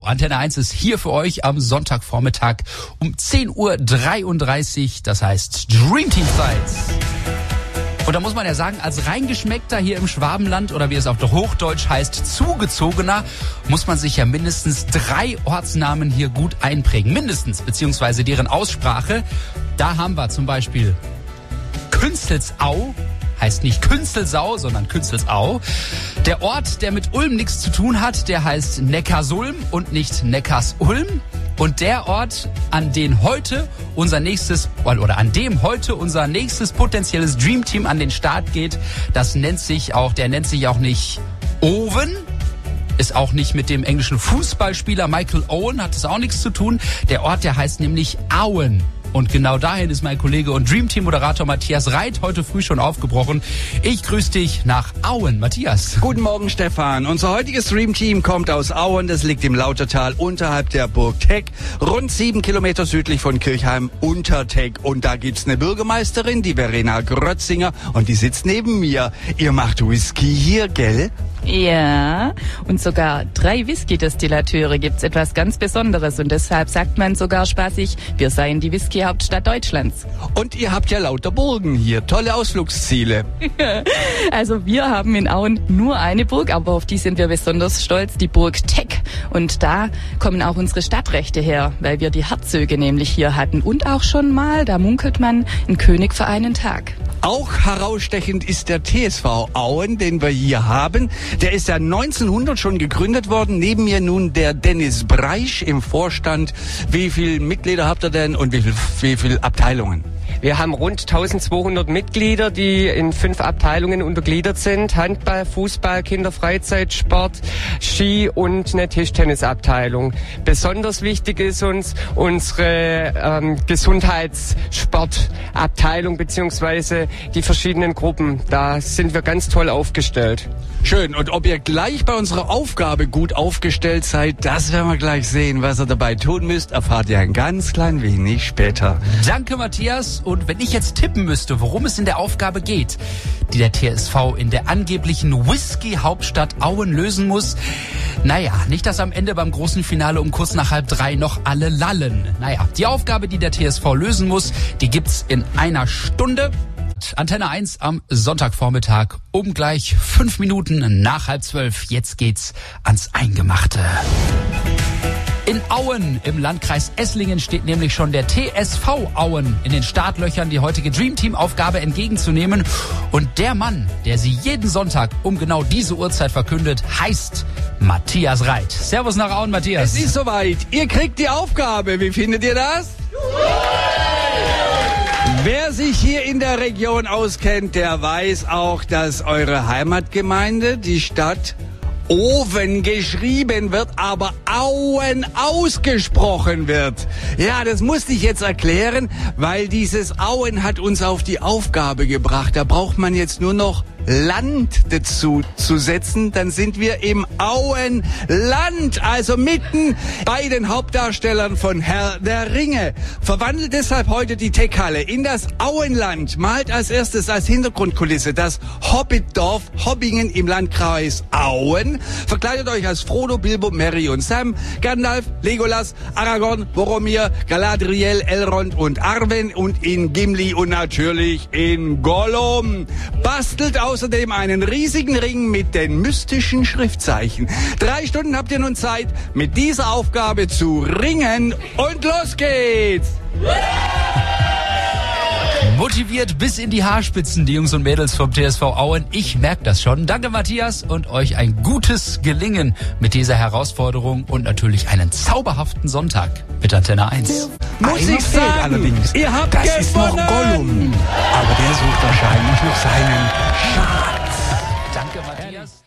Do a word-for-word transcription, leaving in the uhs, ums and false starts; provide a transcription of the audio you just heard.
Antenne eins ist hier für euch am Sonntagvormittag um zehn Uhr dreiunddreißig, das heißt Dream Team Zeit. Und da muss man ja sagen, als Reingeschmeckter hier im Schwabenland oder wie es auf der Hochdeutsch heißt, Zugezogener, muss man sich ja mindestens drei Ortsnamen hier gut einprägen. Mindestens, beziehungsweise deren Aussprache. Da haben wir zum Beispiel Künzelsau. Heißt nicht Künzelsau, sondern Künzelsau. Der Ort, der mit Ulm nichts zu tun hat, der heißt Neckarsulm und nicht Neckarsulm. Und der Ort, an den heute unser nächstes, oder an dem heute unser nächstes potenzielles Dream Team an den Start geht, das nennt sich auch, der nennt sich auch nicht Owen. Ist auch nicht mit dem englischen Fußballspieler Michael Owen, hat es auch nichts zu tun. Der Ort, der heißt nämlich Auen. Und genau dahin ist mein Kollege und Dream Team Moderator Matthias Reit heute früh schon aufgebrochen. Ich grüße dich nach Auen, Matthias. Guten Morgen, Stefan. Unser heutiges Dream Team kommt aus Auen. Das liegt im Lautertal unterhalb der Burg Teck, rund sieben Kilometer südlich von Kirchheim unter Teck. Und da gibt's eine Bürgermeisterin, die Verena Grötzinger, und die sitzt neben mir. Ihr macht Whisky hier, gell? Ja, und sogar drei Whisky-Destillateure gibt's, etwas ganz Besonderes. Und deshalb sagt man sogar spaßig, wir seien die Whisky-Hauptstadt Deutschlands. Und ihr habt ja lauter Burgen hier, tolle Ausflugsziele. Also wir haben in Auen nur eine Burg, aber auf die sind wir besonders stolz, die Burg Teck. Und da kommen auch unsere Stadtrechte her, weil wir die Herzöge nämlich hier hatten. Und auch schon mal, da munkelt man, ein König für einen Tag. Auch herausstechend ist der T S V Auen, den wir hier haben. Der ist ja neunzehnhundert schon gegründet worden. Neben mir nun der Dennis Breisch im Vorstand. Wie viele Mitglieder habt ihr denn und wie viel, wie viele Abteilungen? Wir haben rund eintausendzweihundert Mitglieder, die in fünf Abteilungen untergliedert sind. Handball, Fußball, Kinderfreizeitsport, Ski und eine Tischtennisabteilung. Besonders wichtig ist uns unsere ähm, Gesundheitssportabteilung beziehungsweise die verschiedenen Gruppen. Da sind wir ganz toll aufgestellt. Schön. Und ob ihr gleich bei unserer Aufgabe gut aufgestellt seid, das werden wir gleich sehen. Was ihr dabei tun müsst, erfahrt ihr ein ganz klein wenig später. Danke, Matthias. Und wenn ich jetzt tippen müsste, worum es in der Aufgabe geht, die der T S V in der angeblichen Whisky-Hauptstadt Auen lösen muss, naja, nicht, dass am Ende beim großen Finale um kurz nach halb drei noch alle lallen. Naja, die Aufgabe, die der T S V lösen muss, die gibt's in einer Stunde. Antenne eins am Sonntagvormittag um gleich fünf Minuten nach halb zwölf. Jetzt geht's ans Eingemachte. In Auen im Landkreis Esslingen steht nämlich schon der T S V Auen in den Startlöchern, die heutige Dream Team Aufgabe entgegenzunehmen. Und der Mann, der sie jeden Sonntag um genau diese Uhrzeit verkündet, heißt Matthias Reit. Servus nach Auen, Matthias. Es ist soweit. Ihr kriegt die Aufgabe. Wie findet ihr das? Wer sich hier in der Region auskennt, der weiß auch, dass eure Heimatgemeinde, die Stadt Owen geschrieben wird, aber Auen ausgesprochen wird. Ja, das musste ich jetzt erklären, weil dieses Auen hat uns auf die Aufgabe gebracht. Da braucht man jetzt nur noch Land dazu zu setzen, dann sind wir im Auenland, also mitten bei den Hauptdarstellern von Herr der Ringe. Verwandelt deshalb heute die Teckhalle in das Auenland, malt als erstes als Hintergrundkulisse das Hobbitdorf Hobbingen im Landkreis Auen, verkleidet euch als Frodo, Bilbo, Merry und Sam, Gandalf, Legolas, Aragorn, Boromir, Galadriel, Elrond und Arwen und in Gimli und natürlich in Gollum. Bastelt außerdem einen riesigen Ring mit den mystischen Schriftzeichen. Drei Stunden habt ihr nun Zeit, mit dieser Aufgabe zu ringen und los geht's! Motiviert bis in die Haarspitzen, die Jungs und Mädels vom T S V Auen. Ich merke das schon. Danke, Matthias, und euch ein gutes Gelingen mit dieser Herausforderung und natürlich einen zauberhaften Sonntag mit Antenne eins. Muss ich sagen, allerdings. Ihr habt das gewonnen. ist noch Gollum. Aber der sucht wahrscheinlich noch seinen Schatz. Danke, Matthias.